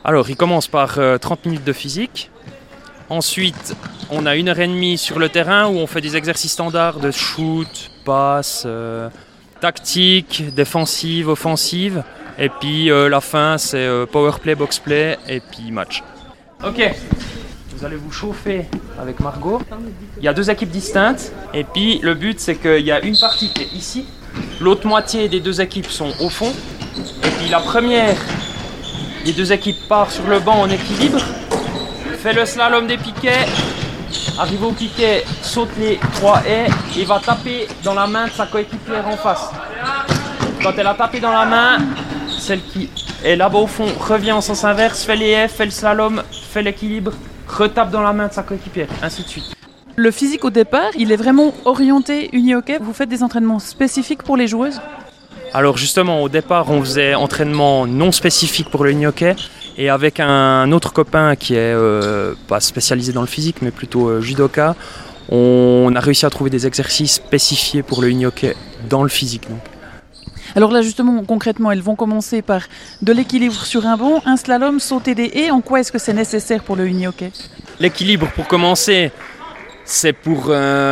Alors, il commence par 30 minutes de physique. Ensuite, on a 1h30 sur le terrain où on fait des exercices standards de shoot, passe, tactique, défensive, offensive. Et puis la fin, c'est power play, box play et puis match. Ok, vous allez vous chauffer avec Margot. Il y a 2 équipes distinctes. Et puis le but, c'est qu'il y a une partie qui est ici. L'autre moitié des 2 équipes sont au fond. Et puis la première des 2 équipes part sur le banc en équilibre. Fait le slalom des piquets. Arrive au piquet, saute les 3 haies et va taper dans la main de sa coéquipière en face. Quand elle a tapé dans la main, celle qui est là-bas au fond revient en sens inverse, fait les haies, fait le slalom, fait l'équilibre, retape dans la main de sa coéquipière, ainsi de suite. Le physique au départ, il est vraiment orienté uni-hockey. Vous faites des entraînements spécifiques pour les joueuses ? Alors justement, au départ, on faisait entraînement non spécifique pour le uni-hockey. Et avec un autre copain qui est pas spécialisé dans le physique, mais plutôt judoka, on a réussi à trouver des exercices spécifiés pour le uni-hockey dans le physique. Donc. Alors là justement, concrètement, elles vont commencer par de l'équilibre sur un banc, un slalom, sauter des haies. En quoi est-ce que c'est nécessaire pour le uni-hockey ? L'équilibre, pour commencer, c'est pour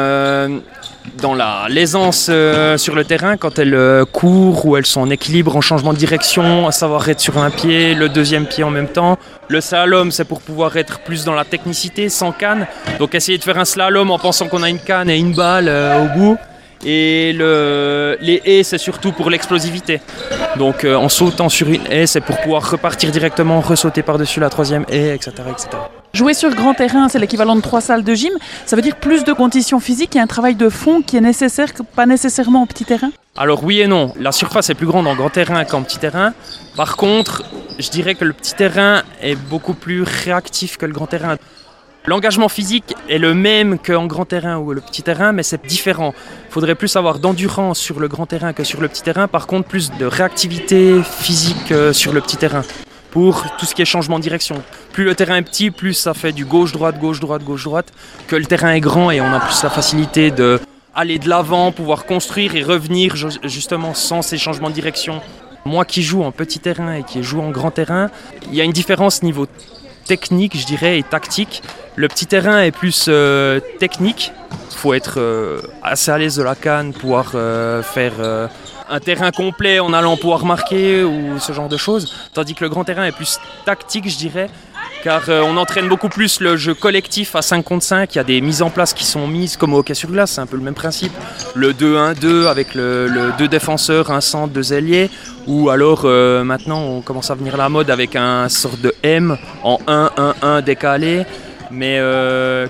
dans l'aisance sur le terrain, quand elles courent ou elles sont en équilibre, en changement de direction, à savoir être sur un pied, le deuxième pied en même temps. Le slalom, c'est pour pouvoir être plus dans la technicité, sans canne. Donc essayer de faire un slalom en pensant qu'on a une canne et une balle au bout. Et les haies, c'est surtout pour l'explosivité. Donc en sautant sur une haie, c'est pour pouvoir repartir directement, ressauter par-dessus la 3e haie, etc., etc. Jouer sur grand terrain, c'est l'équivalent de 3 salles de gym. Ça veut dire plus de conditions physiques et un travail de fond qui est nécessaire, pas nécessairement en petit terrain ? Alors oui et non. La surface est plus grande en grand terrain qu'en petit terrain. Par contre, je dirais que le petit terrain est beaucoup plus réactif que le grand terrain. L'engagement physique est le même qu'en grand terrain ou le petit terrain, mais c'est différent. Il faudrait plus avoir d'endurance sur le grand terrain que sur le petit terrain. Par contre, plus de réactivité physique sur le petit terrain. Pour tout ce qui est changement de direction. Plus le terrain est petit, plus ça fait du gauche-droite, gauche-droite, gauche-droite. Que le terrain est grand et on a plus la facilité d'aller de l'avant, pouvoir construire et revenir justement sans ces changements de direction. Moi qui joue en petit terrain et qui joue en grand terrain, il y a une différence niveau technique, je dirais, et tactique. Le petit terrain est plus technique. Il faut être assez à l'aise de la canne, pouvoir faire un terrain complet en allant pouvoir marquer ou ce genre de choses. Tandis que le grand terrain est plus tactique, je dirais, car on entraîne beaucoup plus le jeu collectif à 5 contre 5. Il y a des mises en place qui sont mises comme au hockey sur glace, c'est un peu le même principe. Le 2-1-2 avec le 2 défenseurs, un centre, 2 ailiers. Ou alors maintenant on commence à venir à la mode avec un sorte de M en 1-1-1 décalé. Mais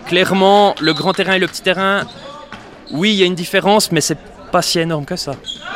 clairement, le grand terrain et le petit terrain, oui, il y a une différence, mais c'est pas si énorme que ça.